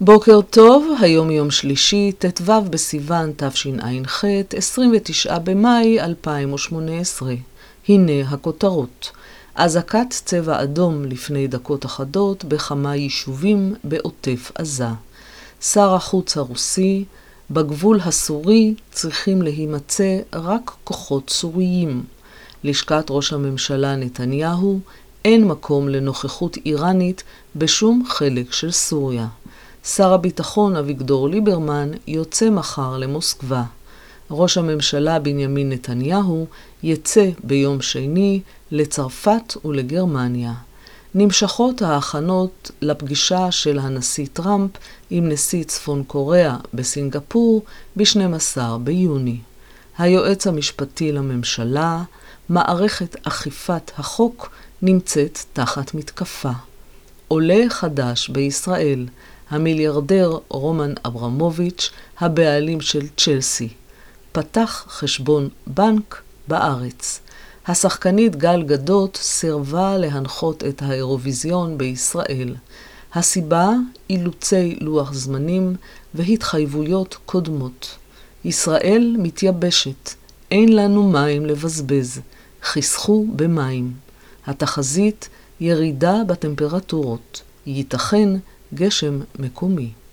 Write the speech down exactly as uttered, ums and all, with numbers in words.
בוקר טוב, היום יום שלישי, ט"ו בסיוון תשע"ח, עשרים ותשעה במאי אלפיים ושמונה עשרה. הנה הכותרות. אזעקת צבע אדום לפני דקות אחדות בכמה יישובים בעוטף עזה. שר החוץ הרוסי, בגבול הסורי צריכים להימצא רק כוחות סוריים. לשכת ראש הממשלה נתניהו, אין מקום לנוכחות איראנית בשום חלק של סוריה. שר הביטחון אביגדור ליברמן יוצא מחר למוסקבה. ראש הממשלה בנימין נתניהו יצא ביום שני לצרפת ולגרמניה. נמשכות ההכנות לפגישה של הנשיא טראמפ עם נשיא צפון קוריאה בסינגפור ב-שנים עשר ביוני. היועץ המשפטי לממשלה, מערכת אכיפת החוק נמצאת תחת מתקפה. עולה חדש בישראל, המיליארדר רומן אברמוביץ', הבעלים של צ'לסי, פתח חשבון בנק בארץ. השחקנית גל גדות סירבה להנחות את האירוויזיון בישראל. הסיבה, אילוצי לוח זמנים והתחייבויות קודמות. ישראל מתייבשת, אין לנו מים לבזבז, חסכו במים. התחזית, ירידה בטמפרטורות, ייתכן גשם מקומי.